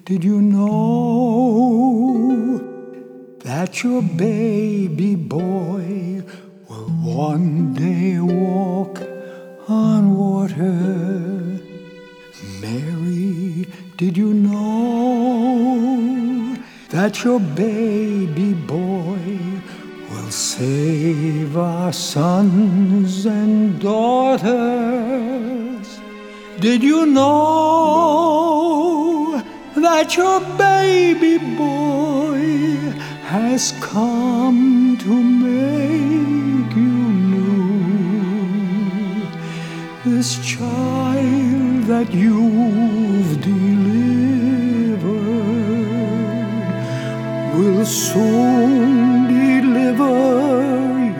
Did you know that your baby boy will one day walk on water? Mary, did you know that your baby boy will save our sons and daughters? Did you know that your baby boy has come to make you new? This child that you've delivered will soon deliver